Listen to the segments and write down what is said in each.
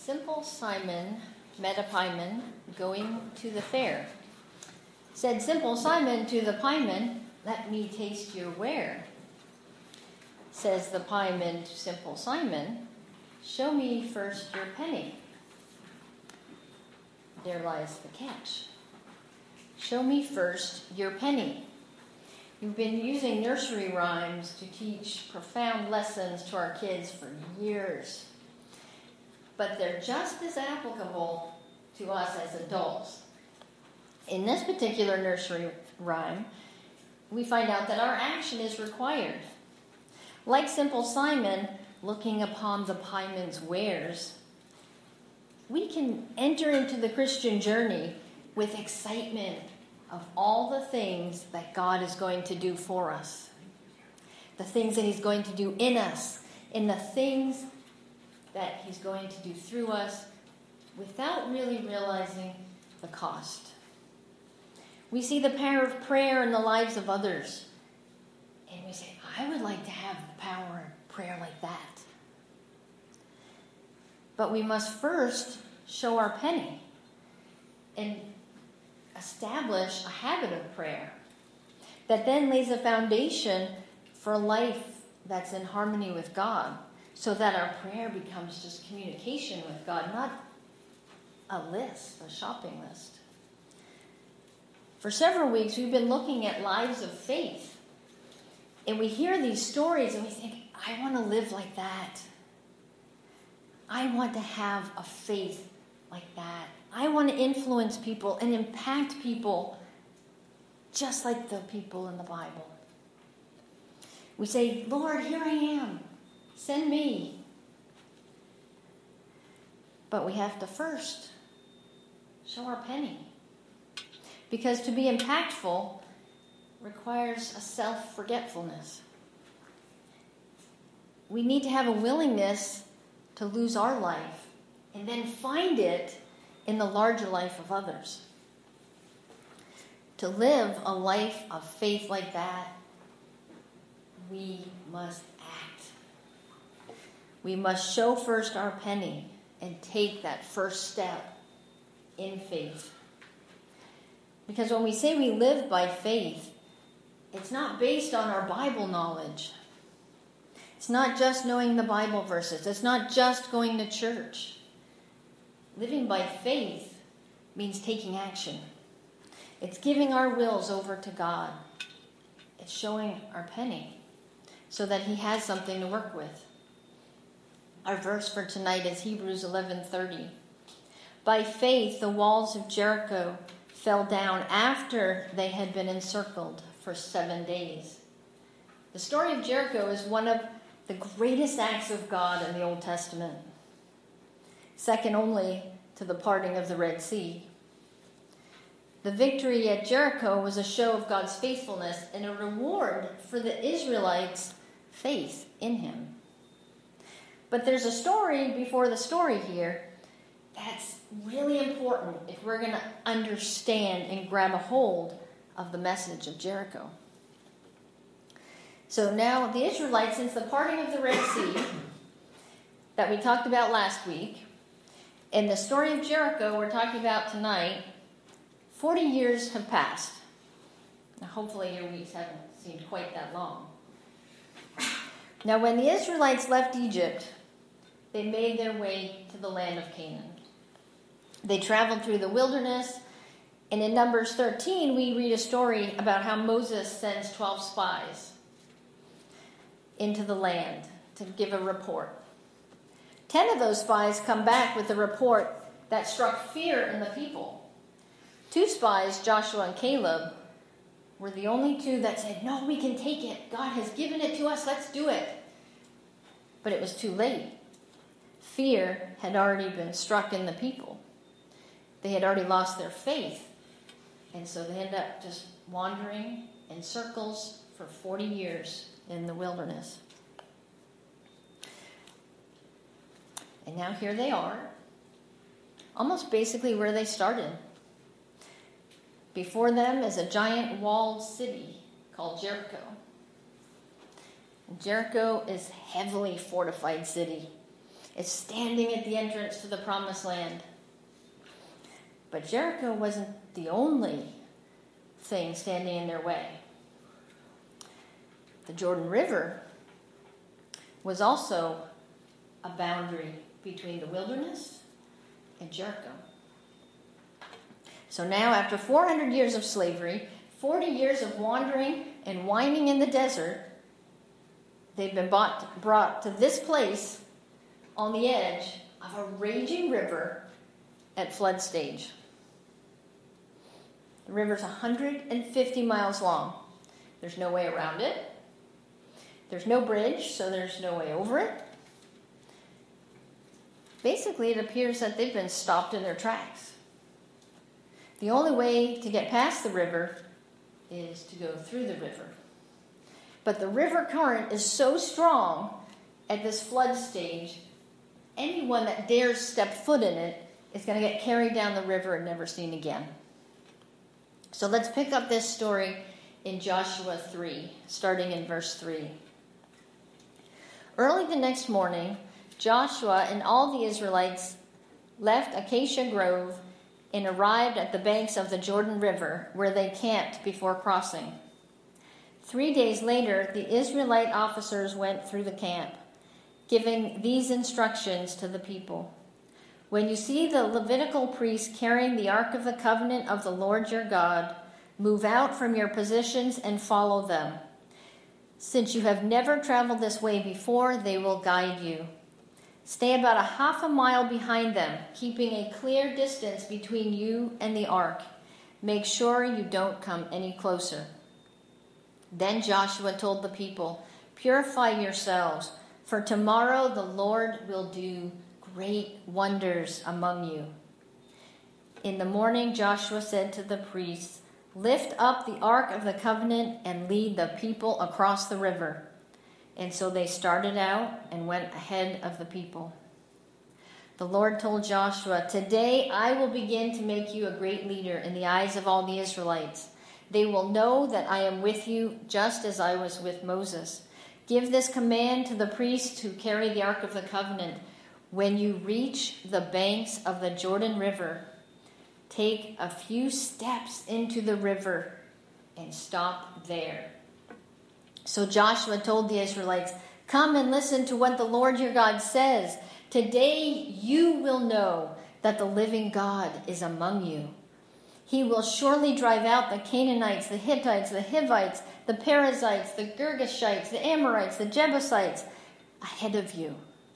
Simple Simon met a pieman going to the fair. Said Simple Simon to the pieman, "Let me taste your ware." Says the pieman to Simple Simon, "Show me first your penny." There lies the catch. Show me first your penny. We've been using nursery rhymes to teach profound lessons to our kids for years. But they're just as applicable to us as adults. In this particular nursery rhyme, we find out that our action is required. Like Simple Simon looking upon the pieman's wares, we can enter into the Christian journey with excitement of all the things that God is going to do for us, the things that He's going to do in us, and the things that He's going to do through us without really realizing the cost. We see the power of prayer in the lives of others, and we say, I would like to have the power of prayer like that. But we must first show our penny and establish a habit of prayer that then lays a foundation for a life that's in harmony with God, so that our prayer becomes just communication with God, not a list, a shopping list. For several weeks, we've been looking at lives of faith, and we hear these stories and we think, I want to live like that. I want to have a faith like that. I want to influence people and impact people just like the people in the Bible. We say, Lord, here I am. Send me. But we have to first show our penny. Because to be impactful requires a self-forgetfulness. We need to have a willingness to lose our life and then find it in the larger life of others. To live a life of faith like that, we must act. We must show first our penny and take that first step in faith. Because when we say we live by faith, it's not based on our Bible knowledge. It's not just knowing the Bible verses. It's not just going to church. Living by faith means taking action. It's giving our wills over to God. It's showing our penny so that He has something to work with. Our verse for tonight is Hebrews 11:30. By faith, the walls of Jericho fell down after they had been encircled for 7 days. The story of Jericho is one of the greatest acts of God in the Old Testament, second only to the parting of the Red Sea. The victory at Jericho was a show of God's faithfulness and a reward for the Israelites' faith in Him. But there's a story before the story here that's really important if we're going to understand and grab a hold of the message of Jericho. So now the Israelites, since the parting of the Red Sea that we talked about last week, and the story of Jericho we're talking about tonight, 40 years have passed. Now hopefully your weeks haven't seemed quite that long. Now when the Israelites left Egypt, they made their way to the land of Canaan. They traveled through the wilderness, and in Numbers 13 we read a story about how Moses sends 12 spies into the land to give a report. 10 of those spies come back with a report that struck fear in the people. 2 spies, Joshua and Caleb, were the only 2 that said, no, we can take it. God has given it to us. Let's do it. But it was too late. Fear had already been struck in the people. They had already lost their faith. And so they ended up just wandering in circles for 40 years in the wilderness. And now here they are, almost basically where they started. Before them is a giant walled city called Jericho. Jericho is a heavily fortified city. is standing at the entrance to the promised land. But Jericho wasn't the only thing standing in their way. The Jordan River was also a boundary between the wilderness and Jericho. So now, after 400 years of slavery, 40 years of wandering and whining in the desert, they've been brought to this place on the edge of a raging river at flood stage. The river's 150 miles long. There's no way around it. There's no bridge, so there's no way over it. Basically, it appears that they've been stopped in their tracks. The only way to get past the river is to go through the river. But the river current is so strong at this flood stage, anyone that dares step foot in it is going to get carried down the river and never seen again. So let's pick up this story in Joshua 3, starting in verse 3. Early the next morning, Joshua and all the Israelites left Acacia Grove and arrived at the banks of the Jordan River, where they camped before crossing. 3 days later, the Israelite officers went through the camp, giving these instructions to the people. When you see the Levitical priests carrying the Ark of the Covenant of the Lord your God, move out from your positions and follow them. Since you have never traveled this way before, they will guide you. Stay about a half a mile behind them, keeping a clear distance between you and the ark. Make sure you don't come any closer. Then Joshua told the people, purify yourselves, for tomorrow the Lord will do great wonders among you. In the morning, Joshua said to the priests, lift up the Ark of the Covenant and lead the people across the river. And so they started out and went ahead of the people. The Lord told Joshua, today I will begin to make you a great leader in the eyes of all the Israelites. They will know that I am with you just as I was with Moses. Give this command to the priests who carry the Ark of the Covenant. When you reach the banks of the Jordan River, take a few steps into the river and stop there. So Joshua told the Israelites, come and listen to what the Lord your God says. Today you will know that the living God is among you. He will surely drive out the Canaanites, the Hittites, the Hivites, the Perizzites, the Girgashites, the Amorites, the Jebusites ahead of you.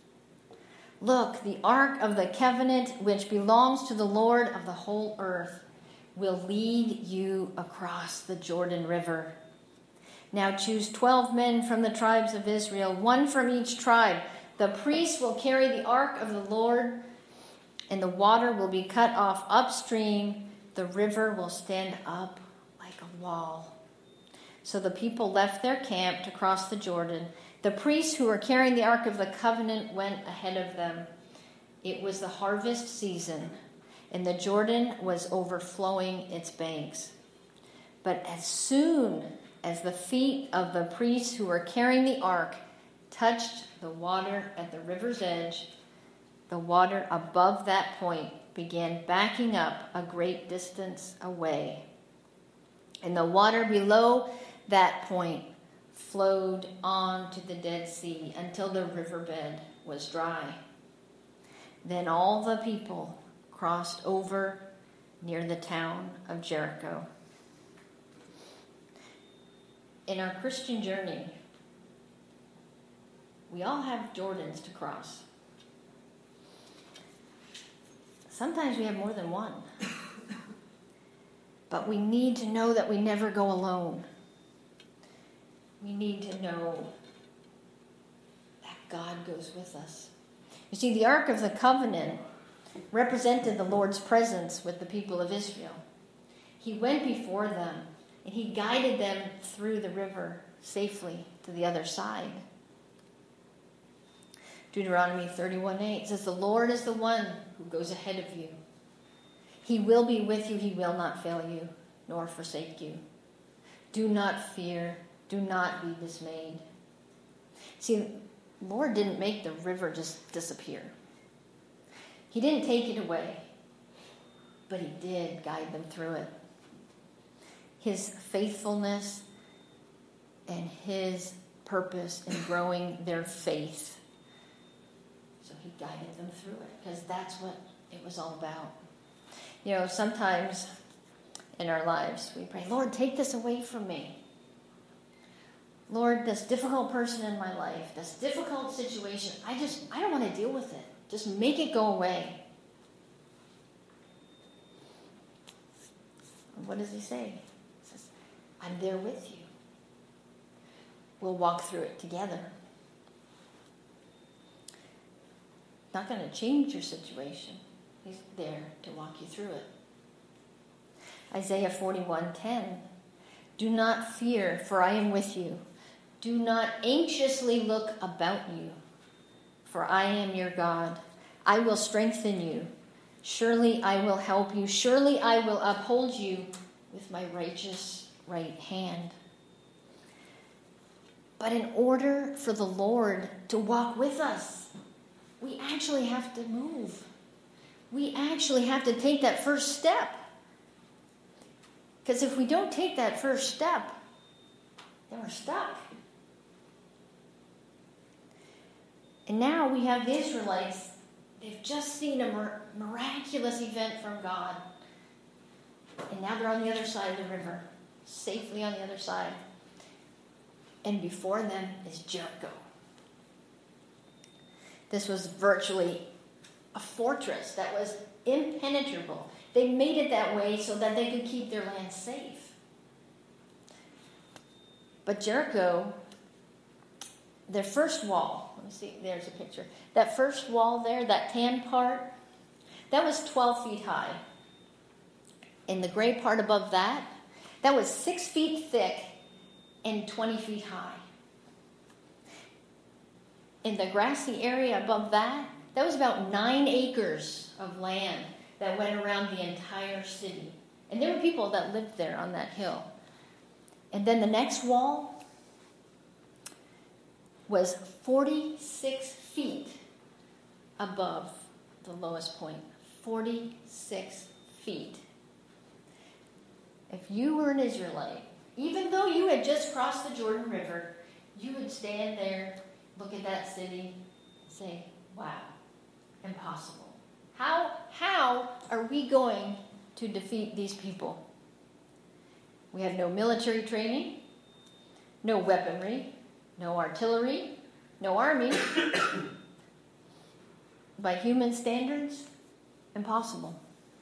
Look, the Ark of the Covenant, which belongs to the Lord of the whole earth, will lead you across the Jordan River. Now choose 12 men from the tribes of Israel, one from each tribe. The priests will carry the ark of the Lord, and the water will be cut off upstream. The river will stand up like a wall. So the people left their camp to cross the Jordan. The priests who were carrying the Ark of the Covenant went ahead of them. It was the harvest season, and the Jordan was overflowing its banks. But as soon as the feet of the priests who were carrying the ark touched the water at the river's edge, the water above that point began backing up a great distance away. And the water below that point flowed on to the Dead Sea until the riverbed was dry. Then all the people crossed over near the town of Jericho. In our Christian journey, we all have Jordans to cross. Sometimes we have more than one. But we need to know that we never go alone. We need to know that God goes with us. You see, the Ark of the Covenant represented the Lord's presence with the people of Israel. He went before them, and he guided them through the river safely to the other side. Deuteronomy 31:8 says, the Lord is the one who goes ahead of you. He will be with you. He will not fail you, nor forsake you. Do not fear. Do not be dismayed. See, the Lord didn't make the river just disappear. He didn't take it away, but he did guide them through it. His faithfulness and his purpose in growing their faith. So he guided them through it, because that's what it was all about. You know, sometimes in our lives we pray, Lord, take this away from me. Lord, this difficult person in my life, this difficult situation, I don't want to deal with it. Just make it go away. And what does he say? He says, I'm there with you. We'll walk through it together. Not going to change your situation. He's there to walk you through it. Isaiah 41:10. Do not fear, for I am with you. Do not anxiously look about you, for I am your God. I will strengthen you. Surely I will help you. Surely I will uphold you with my righteous right hand. But in order for the Lord to walk with us, we actually have to move. We actually have to take that first step. Because if we don't take that first step, then we're stuck. And now we have the Israelites. They've just seen a miraculous event from God. And now they're on the other side of the river, safely on the other side. And before them is Jericho. This was virtually a fortress that was impenetrable. They made it that way so that they could keep their land safe. But Jericho, their first wall, let me see, there's a picture. That first wall there, that tan part, that was 12 feet high. And the gray part above that, that was 6 feet thick and 20 feet high. In the grassy area above that, that was about 9 acres of land that went around the entire city. And there were people that lived there on that hill. And then the next wall was 46 feet above the lowest point. 46 feet. If you were an Israelite, even though you had just crossed the Jordan River, you would stand there, look at that city, and say, wow, impossible. How are we going to defeat these people? We have no military training, no weaponry, no artillery, no army. By human standards, impossible.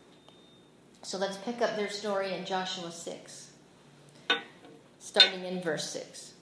So let's pick up their story in Joshua 6, starting in verse 6.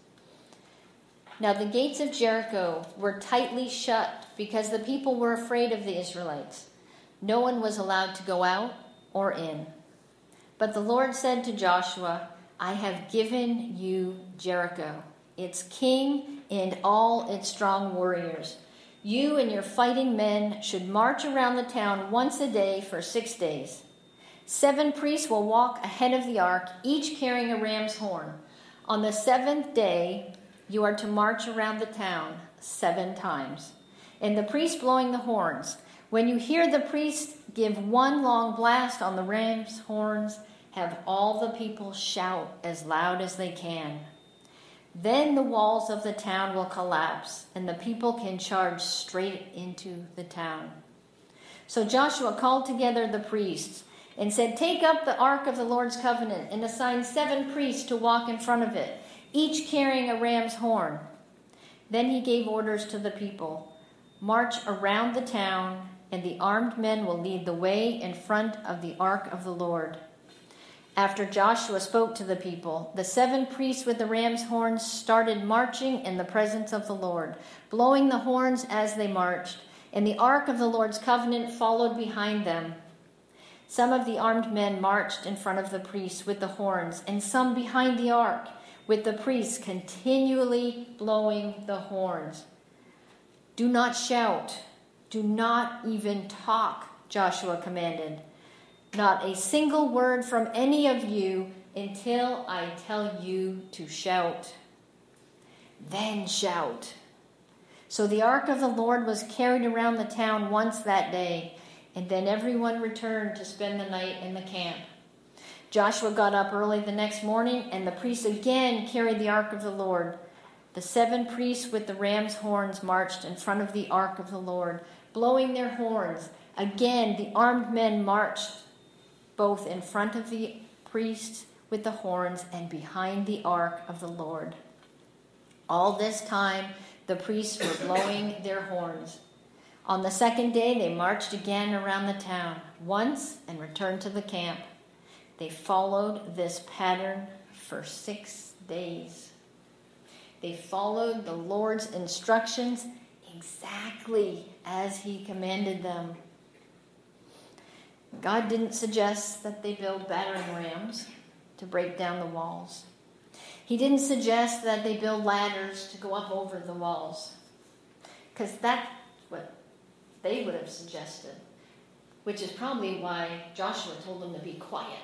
Now the gates of Jericho were tightly shut because the people were afraid of the Israelites. No one was allowed to go out or in. But the Lord said to Joshua, I have given you Jericho, its king and all its strong warriors. You and your fighting men should march around the town once a day for 6 days. 7 priests will walk ahead of the ark, each carrying a ram's horn. On the 7th day, you are to march around the town 7 times. And the priest blowing the horns. When you hear the priest give one long blast on the ram's horns, have all the people shout as loud as they can. Then the walls of the town will collapse, and the people can charge straight into the town. So Joshua called together the priests and said, take up the ark of the Lord's covenant and assign 7 priests to walk in front of it, each carrying a ram's horn. Then he gave orders to the people, march around the town, and the armed men will lead the way in front of the ark of the Lord. After Joshua spoke to the people, the 7 priests with the ram's horns started marching in the presence of the Lord, blowing the horns as they marched, and the ark of the Lord's covenant followed behind them. Some of the armed men marched in front of the priests with the horns, and some behind the ark, with the priests continually blowing the horns. Do not shout. Do not even talk, Joshua commanded. Not a single word from any of you until I tell you to shout. Then shout. So the ark of the Lord was carried around the town once that day, And then everyone returned to spend the night in the camp. Joshua got up early the next morning, and the priests again carried the ark of the Lord. The 7 priests with the ram's horns marched in front of the ark of the Lord, blowing their horns. Again, the armed men marched both in front of the priests with the horns and behind the ark of the Lord. All this time, the priests were blowing their horns. On the second day, they marched again around the town once and returned to the camp. They followed this pattern for 6 days. They followed the Lord's instructions exactly as he commanded them. God didn't suggest that they build battering rams to break down the walls. He didn't suggest that they build ladders to go up over the walls, because that's what they would have suggested, which is probably why Joshua told them to be quiet.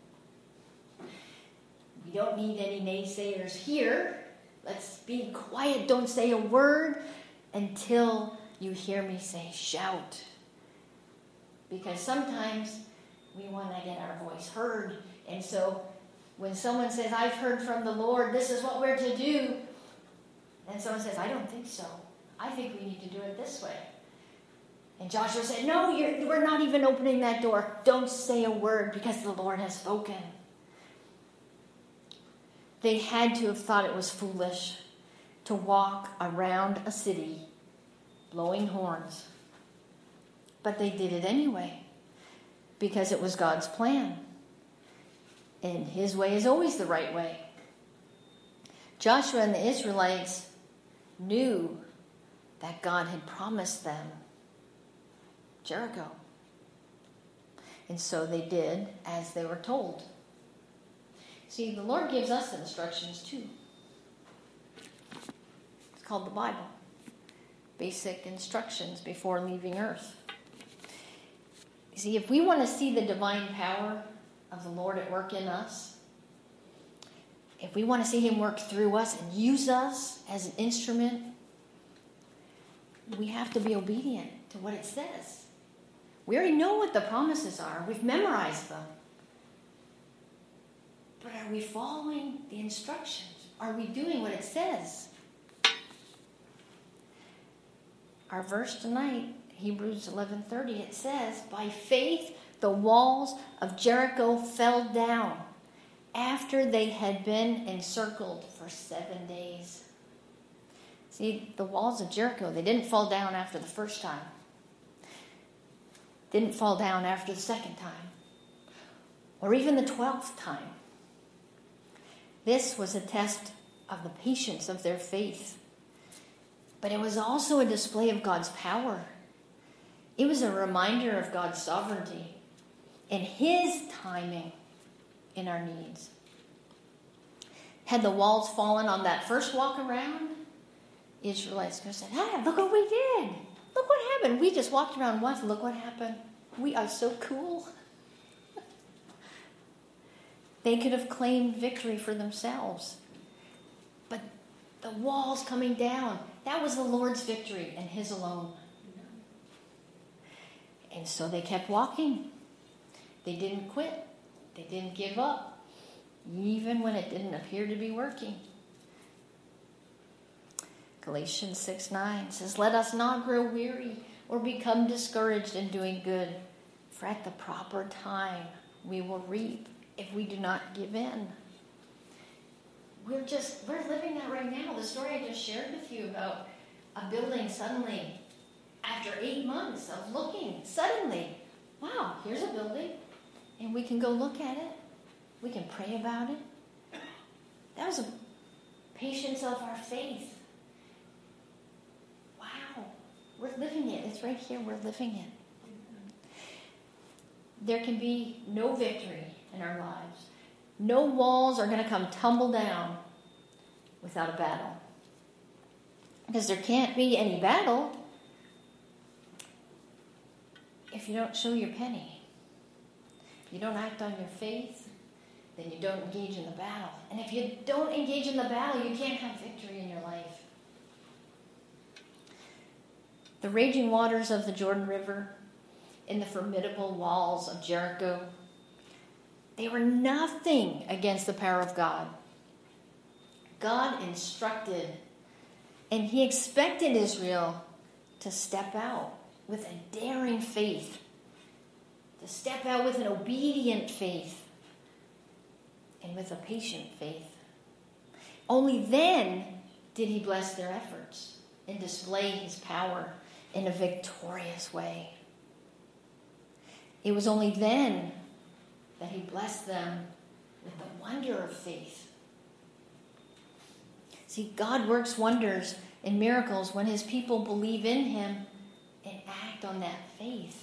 We don't need any naysayers here. Let's be quiet. Don't say a word until you hear me say shout. Because sometimes we want to get our voice heard. And so when someone says, I've heard from the Lord, this is what we're to do. And someone says, I don't think so. I think we need to do it this way. And Joshua said, no, we're not even opening that door. Don't say a word because the Lord has spoken. They had to have thought it was foolish to walk around a city blowing horns. But they did it anyway because it was God's plan. And his way is always the right way. Joshua and the Israelites knew that God had promised them Jericho. And so they did as they were told. See, the Lord gives us instructions too. It's called the Bible. Basic instructions before leaving earth. See, if we want to see the divine power of the Lord at work in us, if we want to see him work through us and use us as an instrument, we have to be obedient to what it says. We already know what the promises are. We've memorized them. But are we following the instructions? Are we doing what it says? Our verse tonight, Hebrews 11:30, it says, by faith the walls of Jericho fell down after they had been encircled for 7 days. See, the walls of Jericho, they didn't fall down after the first time. Didn't fall down after the second time. Or even the 12th time. This was a test of the patience of their faith. But it was also a display of God's power. It was a reminder of God's sovereignty and his timing in our needs. Had the walls fallen on that first walk around, Israelites could have said, hey, look what we did. Look what happened. We just walked around once. Look what happened. We are so cool. They could have claimed victory for themselves. But the walls coming down, that was the Lord's victory and his alone. And so they kept walking. They didn't quit. They didn't give up, even when it didn't appear to be working. Galatians 6:9 says, let us not grow weary or become discouraged in doing good, for at the proper time we will reap if we do not give in. We're living that right now. The story I just shared with you about a building suddenly, after 8 months of looking, suddenly, wow, here's a building, and we can go look at it. We can pray about it. That was a patience of our faith. Wow, we're living it. It's right here. We're living it. There can be no victory in our lives. No walls are going to come tumble down without a battle. Because there can't be any battle if you don't show your penny. If you don't act on your faith, then you don't engage in the battle. And if you don't engage in the battle, you can't have victory in your life. The raging waters of the Jordan River in the formidable walls of Jericho, they were nothing against the power of God. God instructed, and he expected Israel to step out with a daring faith, to step out with an obedient faith, and with a patient faith. Only then did he bless their efforts and display his power in a victorious way. It was only then that he blessed them with the wonder of faith. See, God works wonders and miracles when his people believe in him and act on that faith.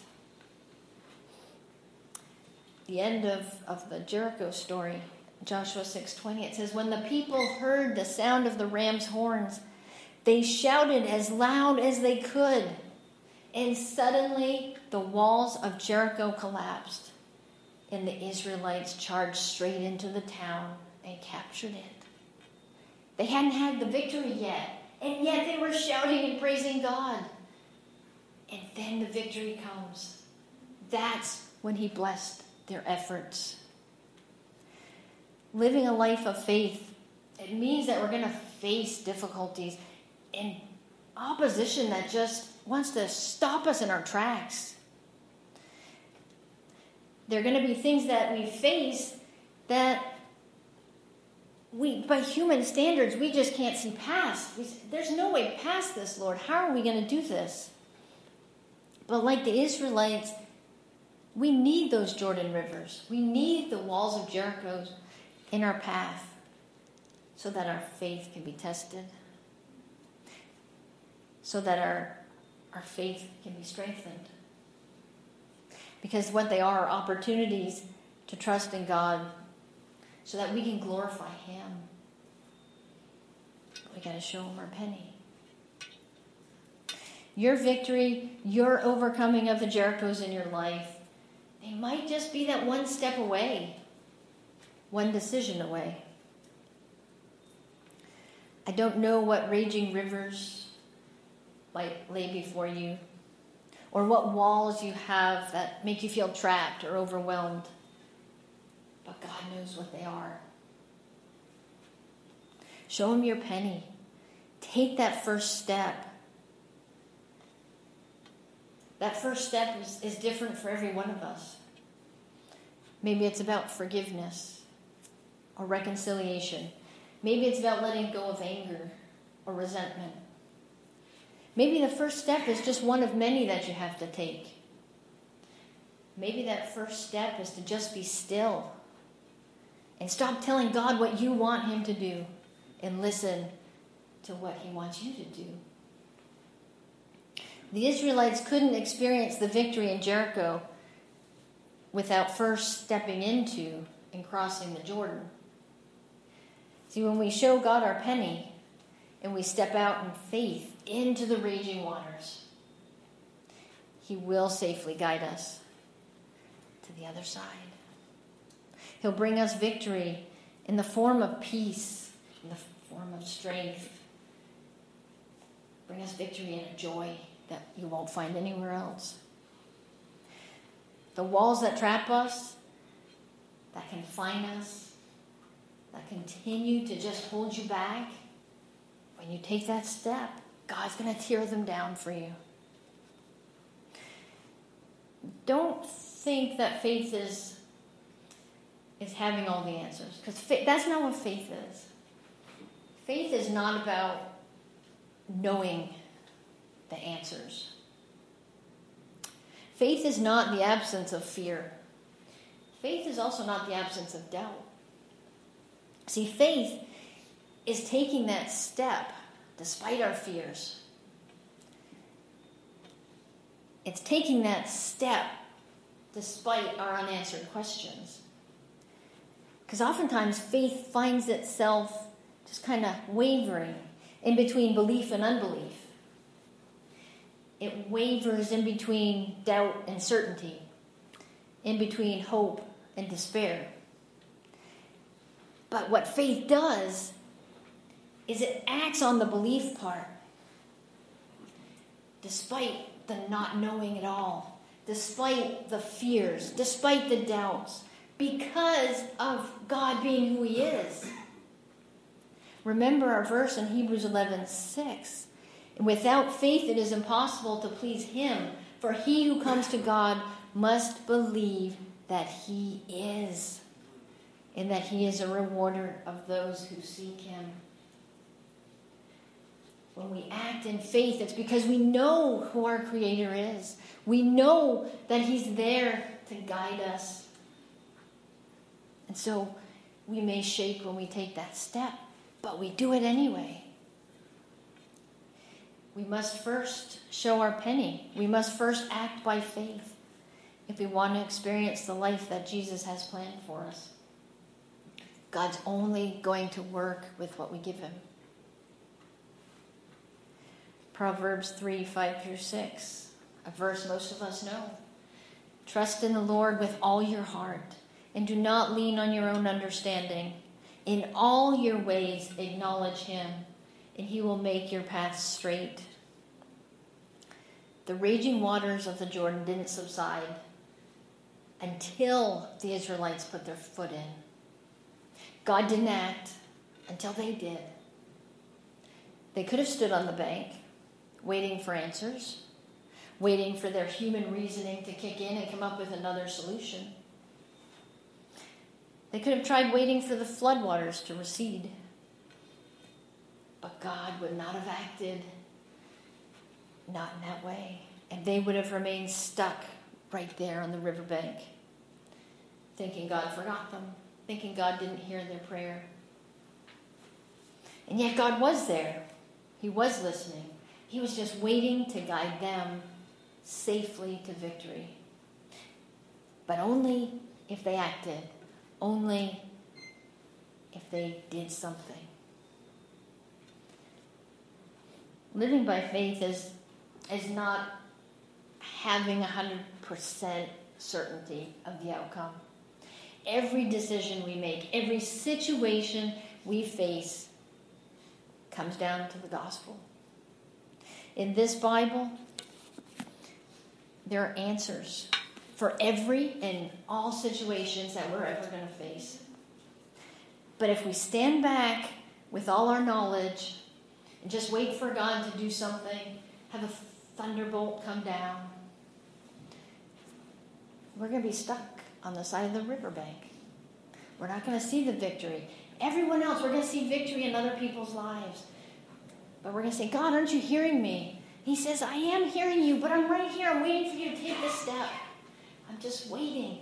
The end of the Jericho story, Joshua 6:20, it says, when the people heard the sound of the ram's horns, they shouted as loud as they could. And suddenly the walls of Jericho collapsed, and the Israelites charged straight into the town and captured it. They hadn't had the victory yet, and yet they were shouting and praising God. And then the victory comes. That's when he blessed their efforts. Living a life of faith, it means that we're going to face difficulties and opposition that just wants to stop us in our tracks. There are going to be things that we face that by human standards, we just can't see past. There's no way past this, Lord. How are we going to do this? But like the Israelites, we need those Jordan rivers. We need the walls of Jericho in our path so that our faith can be tested, so that our faith can be strengthened. Because what they are opportunities to trust in God so that we can glorify him. We got to show him our penny. Your victory, your overcoming of the Jerichos in your life, they might just be that one step away, one decision away. I don't know what raging rivers might lay before you, or what walls you have that make you feel trapped or overwhelmed. But God knows what they are. Show him your penny. Take that first step. That first step is different for every one of us. Maybe it's about forgiveness or reconciliation. Maybe it's about letting go of anger or resentment. Maybe the first step is just one of many that you have to take. Maybe that first step is to just be still and stop telling God what you want him to do and listen to what he wants you to do. The Israelites couldn't experience the victory in Jericho without first stepping into and crossing the Jordan. See, when we show God our penny and we step out in faith into the raging waters, he will safely guide us to the other side. He'll bring us victory in the form of peace, in the form of strength. Bring us victory and a joy that you won't find anywhere else. The walls that trap us, that confine us, that continue to just hold you back, when you take that step, God's going to tear them down for you. Don't think that faith is having all the answers, because that's not what faith is. Faith is not about knowing the answers. Faith is not the absence of fear. Faith is also not the absence of doubt. See, faith is taking that step despite our fears. It's taking that step despite our unanswered questions. Because oftentimes faith finds itself just kind of wavering in between belief and unbelief. It wavers in between doubt and certainty, in between hope and despair. But what faith does is it acts on the belief part, despite the not knowing at all, despite the fears, despite the doubts, because of God being who he is. Remember our verse in Hebrews 11:6. Without faith it is impossible to please him, for he who comes to God must believe that he is, and that he is a rewarder of those who seek him. When we act in faith, it's because we know who our Creator is. We know that he's there to guide us. And so we may shake when we take that step, but we do it anyway. We must first show our penny. We must first act by faith if we want to experience the life that Jesus has planned for us. God's only going to work with what we give him. Proverbs 3:5-6, a verse most of us know. Trust in the Lord with all your heart, and do not lean on your own understanding. In all your ways acknowledge him, and he will make your paths straight. The raging waters of the Jordan didn't subside until the Israelites put their foot in. God didn't act until they did. They could have stood on the bank, waiting for answers, waiting for their human reasoning to kick in and come up with another solution. They could have tried waiting for the floodwaters to recede. But God would not have acted not in that way. And they would have remained stuck right there on the riverbank, thinking God forgot them, thinking God didn't hear their prayer. And yet God was there. He was listening. He was just waiting to guide them safely to victory. But only if they acted. Only if they did something. Living by faith is not having 100% certainty of the outcome. Every decision we make, every situation we face comes down to the gospel. In this Bible, there are answers for every and all situations that we're ever going to face. But if we stand back with all our knowledge and just wait for God to do something, have a thunderbolt come down, we're going to be stuck on the side of the riverbank. We're not going to see the victory. Everyone else, we're going to see victory in other people's lives. But we're going to say, God, aren't you hearing me? He says, I am hearing you, but I'm right here. I'm waiting for you to take this step. I'm just waiting.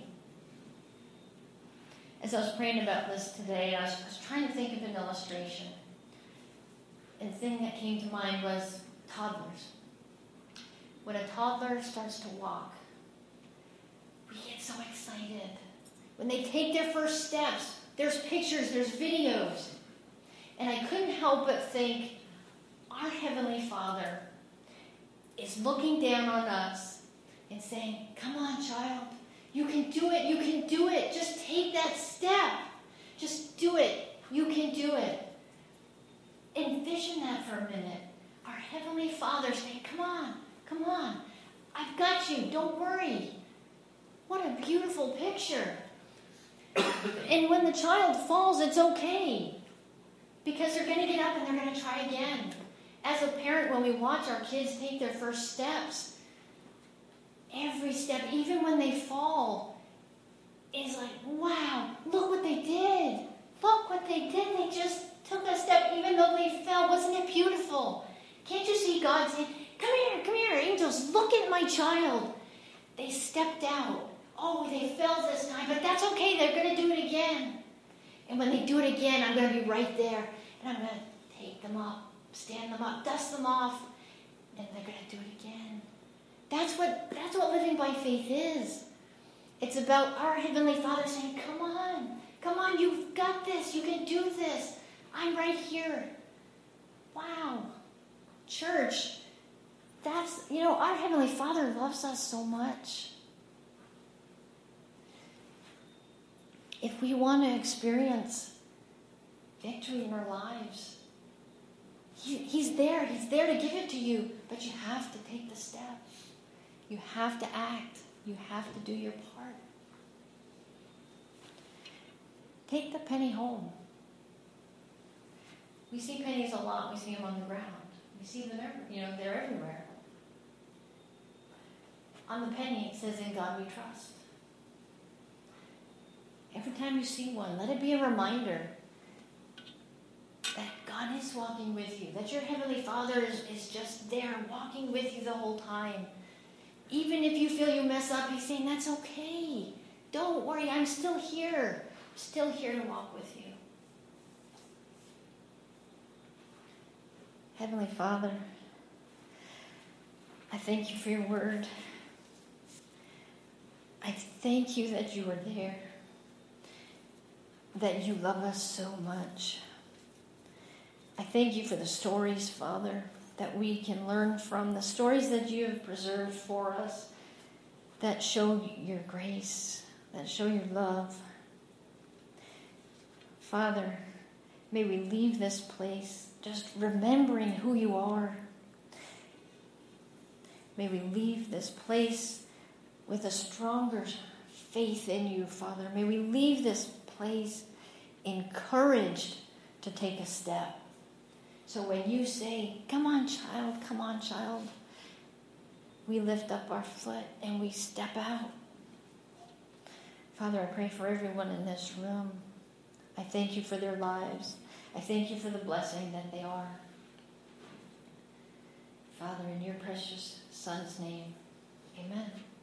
As I was praying about this today, I was trying to think of an illustration. And the thing that came to mind was toddlers. When a toddler starts to walk, we get so excited. When they take their first steps, there's pictures, there's videos. And I couldn't help but think, our Heavenly Father is looking down on us and saying, come on, child. You can do it. You can do it. Just take that step. Just do it. You can do it. Envision that for a minute. Our Heavenly Father saying, come on. Come on. I've got you. Don't worry. What a beautiful picture. And when the child falls, it's okay. Because they're going to get up and they're going to try again. As a parent, when we watch our kids take their first steps, every step, even when they fall, is like, wow, look what they did. Look what they did. They just took a step even though they fell. Wasn't it beautiful? Can't you see God saying, come here, angels, look at my child. They stepped out. Oh, they fell this time, but that's okay. They're going to do it again. And when they do it again, I'm going to be right there. And I'm going to take them up, stand them up, dust them off, and they're going to do it again. That's what living by faith is. It's about our Heavenly Father saying, come on, you've got this, you can do this. I'm right here. Wow. Church, our Heavenly Father loves us so much. If we want to experience victory in our lives, He's there. He's there to give it to you. But you have to take the step. You have to act. You have to do your part. Take the penny home. We see pennies a lot. We see them on the ground. We see them everywhere. They're everywhere. On the penny, it says, "In God we trust." Every time you see one, let it be a reminder that God is walking with you, that your Heavenly Father is just there walking with you the whole time. Even if you feel you mess up, He's saying, "That's okay. Don't worry, I'm still here. Still here to walk with you." Heavenly Father, I thank you for your word. I thank you that you are there, that you love us so much. I thank you for the stories, Father, that we can learn from, the stories that you have preserved for us, that show your grace, that show your love. Father, may we leave this place just remembering who you are. May we leave this place with a stronger faith in you, Father. May we leave this place encouraged to take a step. So when you say, come on, child, we lift up our foot and we step out. Father, I pray for everyone in this room. I thank you for their lives. I thank you for the blessing that they are. Father, in your precious Son's name, amen.